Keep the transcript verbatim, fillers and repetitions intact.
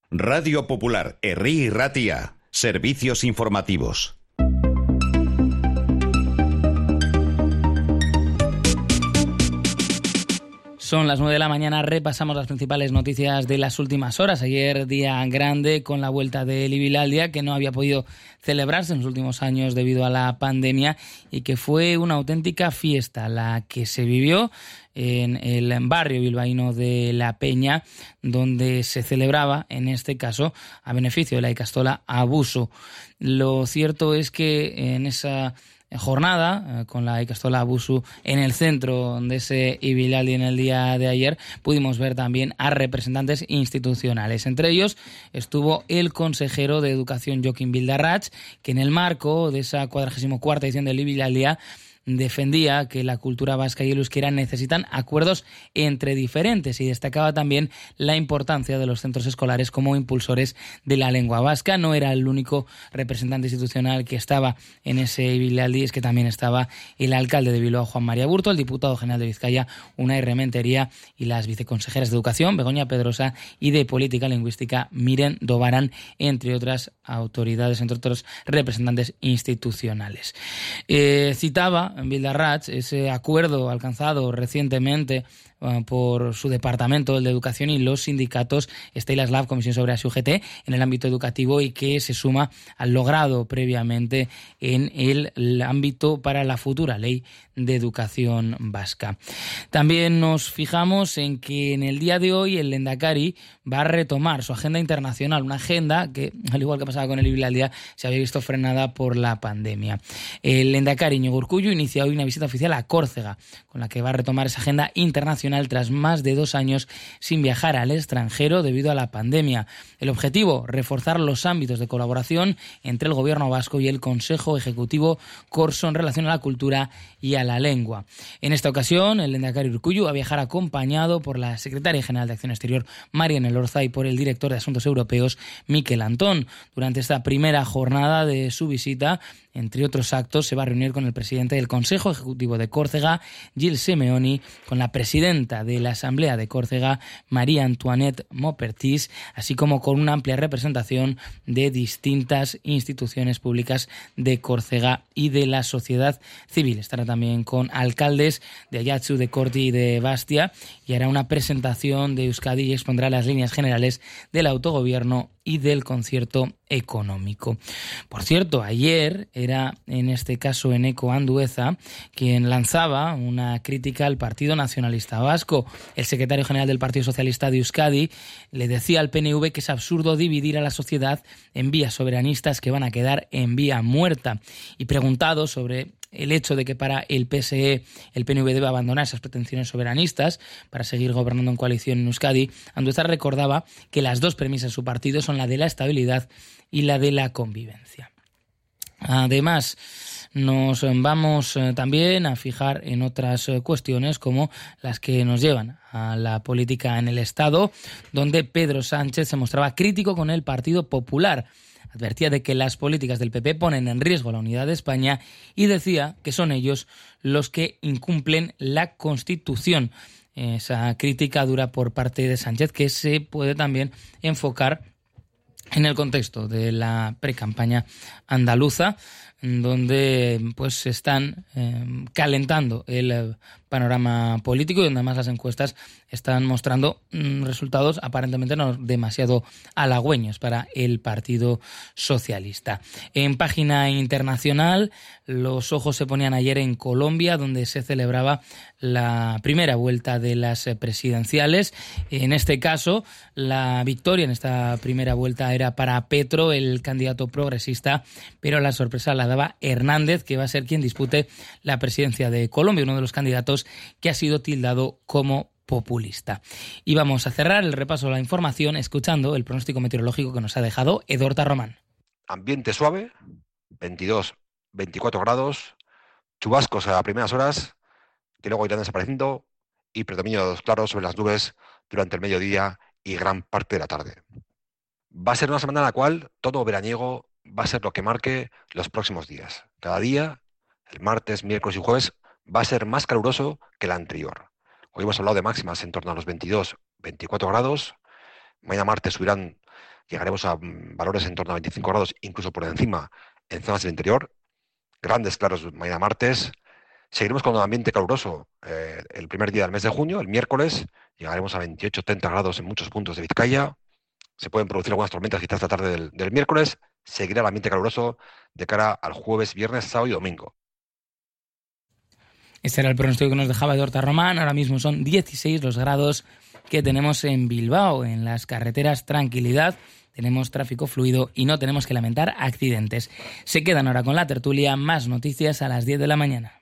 Radio Popular, Herri y Ratia. Servicios informativos. Son las nueve de la mañana, repasamos las principales noticias de las últimas horas. Ayer día grande con la vuelta del Ibilaldia, que no había podido celebrarse en los últimos años debido a la pandemia y que fue una auténtica fiesta la que se vivió en el barrio bilbaíno de La Peña, donde se celebraba, en este caso, a beneficio de la Ikastola Abuso. Lo cierto es que en esa jornada, con la Ikastola Abusu en el centro de ese Ibilaldi en el día de ayer, pudimos ver también a representantes institucionales. Entre ellos estuvo el consejero de Educación, Jokin Bildarratz, que en el marco de esa cuadragésima cuarta edición del Ibilaldia defendía que la cultura vasca y el euskera necesitan acuerdos entre diferentes y destacaba también la importancia de los centros escolares como impulsores de la lengua vasca. No era el único representante institucional que estaba en ese Ibilaldi, es que también estaba el alcalde de Bilbao, Juan María Burto, el diputado general de Vizcaya, Unai Rementería, y las viceconsejeras de Educación, Begoña Pedrosa, y de Política Lingüística, Miren Dobaran, entre otras autoridades, entre otros representantes institucionales. Eh, citaba Bildarratz ese acuerdo alcanzado recientemente uh, por su departamento, el de Educación, y los sindicatos Steilas Lab, Comisión sobre la U G T, en el ámbito educativo, y que se suma al logrado previamente en el, el ámbito para la futura ley de educación vasca. También nos fijamos en que en el día de hoy el Lehendakari va a retomar su agenda internacional, una agenda que, al igual que pasaba con el Ibilaldia, se había visto frenada por la pandemia. El Lehendakari Iñigo Urkullu inicia hoy una visita oficial a Córcega, con la que va a retomar esa agenda internacional tras más de dos años sin viajar al extranjero debido a la pandemia. El objetivo, reforzar los ámbitos de colaboración entre el Gobierno vasco y el Consejo Ejecutivo Corso en relación a la cultura y a la lengua. En esta ocasión, el Lehendakari Urkullu va a viajar acompañado por la secretaria general de Acción Exterior, Marian Elorza, y por el director de Asuntos Europeos, Mikel Antón. Durante esta primera jornada de su visita, entre otros actos, se va a reunir con el presidente del Consejo Ejecutivo de Córcega, Gilles Simeoni, con la presidenta de la Asamblea de Córcega, María Antoinette Maupertis, así como con una amplia representación de distintas instituciones públicas de Córcega y de la sociedad civil. Estará también con alcaldes de Ajaccio, de Corti y de Bastia, y hará una presentación de Euskadi y expondrá las líneas generales del autogobierno y del concierto económico. Por cierto, ayer era, en este caso, Eneko Andueza quien lanzaba una crítica al Partido Nacionalista Vasco. El secretario general del Partido Socialista de Euskadi le decía al P N V que es absurdo dividir a la sociedad en vías soberanistas que van a quedar en vía muerta. Y preguntado sobre el hecho de que para el P S E el P N V debe abandonar esas pretensiones soberanistas para seguir gobernando en coalición en Euskadi, Andueza recordaba que las dos premisas de su partido son la de la estabilidad y la de la convivencia. Además, nos vamos también a fijar en otras cuestiones como las que nos llevan a la política en el Estado, donde Pedro Sánchez se mostraba crítico con el Partido Popular. Advertía de que las políticas del P P ponen en riesgo la unidad de España y decía que son ellos los que incumplen la Constitución. Esa crítica dura por parte de Sánchez, que se puede también enfocar en el contexto de la precampaña andaluza, donde pues se están eh, calentando el panorama político y donde además las encuestas están mostrando mm, resultados aparentemente no demasiado halagüeños para el Partido Socialista. En página internacional, los ojos se ponían ayer en Colombia, donde se celebraba la primera vuelta de las presidenciales. En este caso, la victoria en esta primera vuelta era para Petro, el candidato progresista, pero la sorpresa la daba Hernández, que va a ser quien dispute la presidencia de Colombia, uno de los candidatos que ha sido tildado como populista. Y vamos a cerrar el repaso de la información escuchando el pronóstico meteorológico que nos ha dejado Edorta Román. Ambiente suave, veintidós, veinticuatro grados, chubascos a primeras horas, que luego irán desapareciendo, y predominio de los claros sobre las nubes durante el mediodía y gran parte de la tarde. Va a ser una semana en la cual todo veraniego va a ser lo que marque los próximos días. Cada día, el martes, miércoles y jueves, va a ser más caluroso que el anterior. Hoy hemos hablado de máximas en torno a los veintidós, veinticuatro grados. Mañana martes subirán llegaremos a valores en torno a veinticinco grados, incluso por encima en zonas del interior. Grandes claros mañana martes. Seguiremos con un ambiente caluroso eh, el primer día del mes de junio, el miércoles. Llegaremos a veintiocho treinta grados en muchos puntos de Vizcaya. Se pueden producir algunas tormentas quizás esta tarde del, del miércoles. Seguirá el ambiente caluroso de cara al jueves, viernes, sábado y domingo. Este era el pronóstico que nos dejaba Edorta Román. Ahora mismo son dieciséis los grados que tenemos en Bilbao. En las carreteras, tranquilidad. Tenemos tráfico fluido y no tenemos que lamentar accidentes. Se quedan ahora con la tertulia. Más noticias a las diez de la mañana.